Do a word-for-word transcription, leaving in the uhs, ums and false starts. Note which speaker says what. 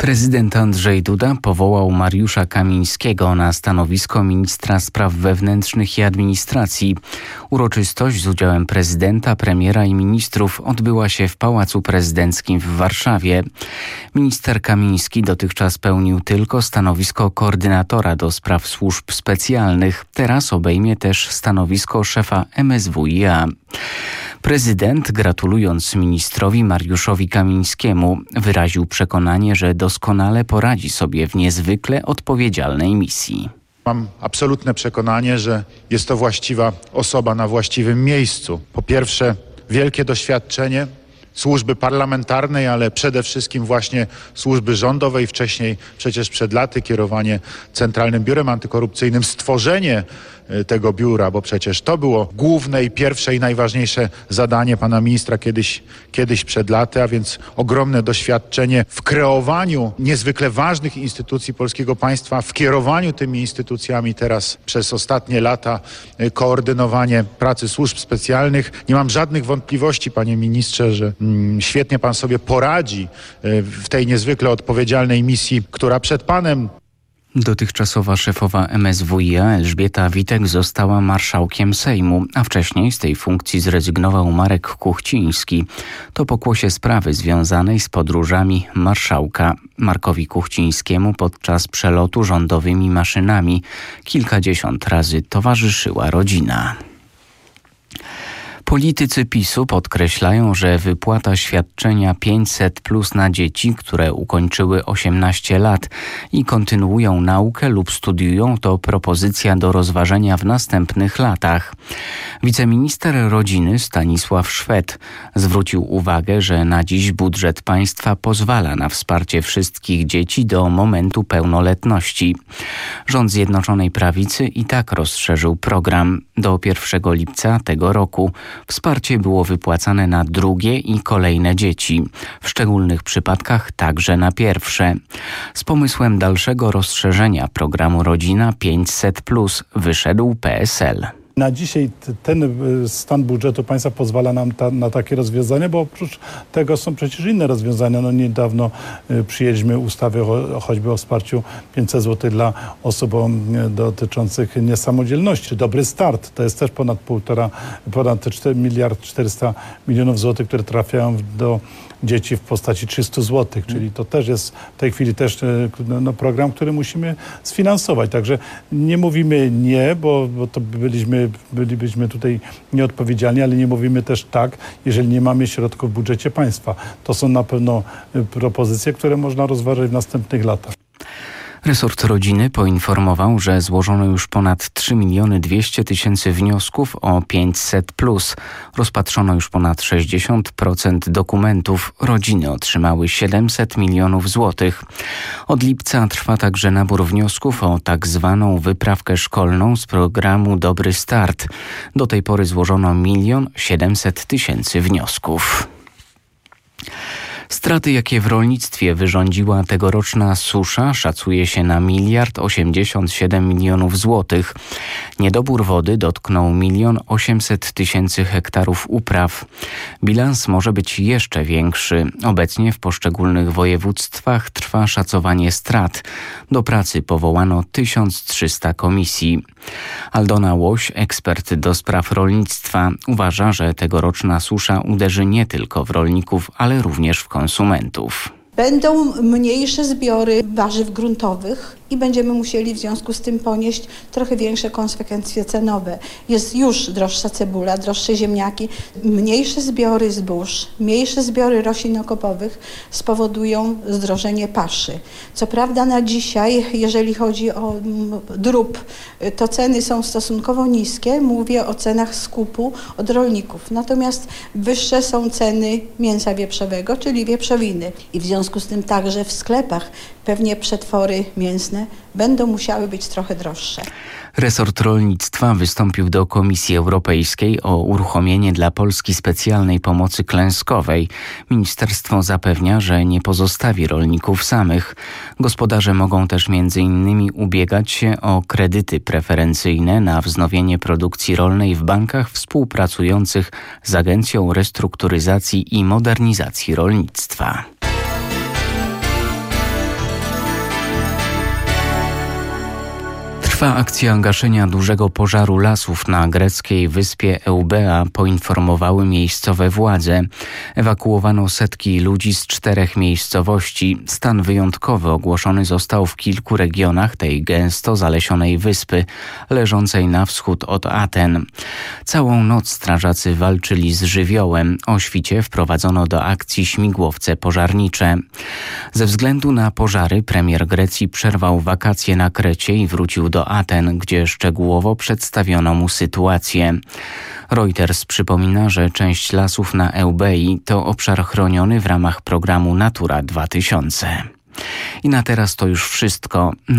Speaker 1: Prezydent Andrzej Duda powołał Mariusza Kamińskiego na stanowisko ministra spraw wewnętrznych i administracji. Uroczystość z udziałem prezydenta, premiera i ministrów odbyła się w Pałacu Prezydenckim w Warszawie. Minister Kamiński dotychczas pełnił tylko stanowisko koordynatora do spraw służb specjalnych. Teraz obejmie też stanowisko szefa M S W i A. Prezydent, gratulując ministrowi Mariuszowi Kamińskiemu, wyraził przekonanie, że doskonale poradzi sobie w niezwykle odpowiedzialnej misji.
Speaker 2: Mam absolutne przekonanie, że jest to właściwa osoba na właściwym miejscu. Po pierwsze, wielkie doświadczenie służby parlamentarnej, ale przede wszystkim właśnie służby rządowej. Wcześniej przecież przed laty kierowanie Centralnym Biurem Antykorupcyjnym, stworzenie tego biura, bo przecież to było główne i pierwsze i najważniejsze zadanie pana ministra kiedyś, kiedyś przed laty, a więc ogromne doświadczenie w kreowaniu niezwykle ważnych instytucji polskiego państwa, w kierowaniu tymi instytucjami teraz przez ostatnie lata, koordynowanie pracy służb specjalnych. Nie mam żadnych wątpliwości, panie ministrze, że mm, świetnie pan sobie poradzi w tej niezwykle odpowiedzialnej misji, która przed panem.
Speaker 1: Dotychczasowa szefowa M S W i A Elżbieta Witek została marszałkiem Sejmu, a wcześniej z tej funkcji zrezygnował Marek Kuchciński. To pokłosie sprawy związanej z podróżami marszałka. Markowi Kuchcińskiemu podczas przelotu rządowymi maszynami kilkadziesiąt razy towarzyszyła rodzina. Politycy PiSu podkreślają, że wypłata świadczenia pięćset plus na dzieci, które ukończyły osiemnaście lat i kontynuują naukę lub studiują, to propozycja do rozważenia w następnych latach. Wiceminister rodziny Stanisław Szwed zwrócił uwagę, że na dziś budżet państwa pozwala na wsparcie wszystkich dzieci do momentu pełnoletności. Rząd Zjednoczonej Prawicy i tak rozszerzył program. Do pierwszego lipca tego roku wsparcie było wypłacane na drugie i kolejne dzieci, w szczególnych przypadkach także na pierwsze. Z pomysłem dalszego rozszerzenia programu Rodzina pięćset plus wyszedł P S L.
Speaker 3: Na dzisiaj ten stan budżetu państwa pozwala nam ta, na takie rozwiązania, bo oprócz tego są przecież inne rozwiązania. No niedawno przyjęliśmy ustawę o, choćby o wsparciu pięćset złotych dla osób dotyczących niesamodzielności. Dobry start to jest też ponad półtora, ponad cztery miliardy czterysta milionów złotych, które trafiają do dzieci w postaci trzysta złotych, czyli to też jest w tej chwili też no, program, który musimy sfinansować. Także nie mówimy nie, bo, bo to byliśmy, bylibyśmy tutaj nieodpowiedzialni, ale nie mówimy też tak, jeżeli nie mamy środków w budżecie państwa. To są na pewno propozycje, które można rozważyć w następnych latach.
Speaker 1: Resort Rodziny poinformował, że złożono już ponad trzy miliony dwieście tysięcy wniosków o pięćset plus. Rozpatrzono już ponad sześćdziesiąt procent dokumentów. Rodziny otrzymały siedemset milionów złotych. Od lipca trwa także nabór wniosków o tak zwaną wyprawkę szkolną z programu Dobry Start. Do tej pory złożono milion siedemset tysięcy wniosków. Straty, jakie w rolnictwie wyrządziła tegoroczna susza, szacuje się na miliard osiemdziesiąt siedem milionów złotych. Niedobór wody dotknął milion osiemset tysięcy hektarów upraw. Bilans może być jeszcze większy. Obecnie w poszczególnych województwach trwa szacowanie strat. Do pracy powołano tysiąc trzysta komisji. Aldona Łoś, ekspert do spraw rolnictwa, uważa, że tegoroczna susza uderzy nie tylko w rolników, ale również w konsumentów.
Speaker 4: Będą mniejsze zbiory warzyw gruntowych i będziemy musieli w związku z tym ponieść trochę większe konsekwencje cenowe. Jest już droższa cebula, droższe ziemniaki. Mniejsze zbiory zbóż, mniejsze zbiory roślin okopowych spowodują zdrożenie paszy. Co prawda na dzisiaj, jeżeli chodzi o drób, to ceny są stosunkowo niskie. Mówię o cenach skupu od rolników. Natomiast wyższe są ceny mięsa wieprzowego, czyli wieprzowiny. I w związku z tym także w sklepach pewnie przetwory mięsne będą musiały być trochę droższe.
Speaker 1: Resort rolnictwa wystąpił do Komisji Europejskiej o uruchomienie dla Polski specjalnej pomocy klęskowej. Ministerstwo zapewnia, że nie pozostawi rolników samych. Gospodarze mogą też między innymi ubiegać się o kredyty preferencyjne na wznowienie produkcji rolnej w bankach współpracujących z Agencją Restrukturyzacji i Modernizacji Rolnictwa. Trwa akcja gaszenia dużego pożaru lasów na greckiej wyspie Eubea, poinformowały miejscowe władze. Ewakuowano setki ludzi z czterech miejscowości. Stan wyjątkowy ogłoszony został w kilku regionach tej gęsto zalesionej wyspy, leżącej na wschód od Aten. Całą noc strażacy walczyli z żywiołem. O świcie wprowadzono do akcji śmigłowce pożarnicze. Ze względu na pożary premier Grecji przerwał wakacje na Krecie i wrócił do Aten, gdzie szczegółowo przedstawiono mu sytuację. Reuters przypomina, że część lasów na Eubei to obszar chroniony w ramach programu Natura dwa tysiące. I na teraz to już wszystko.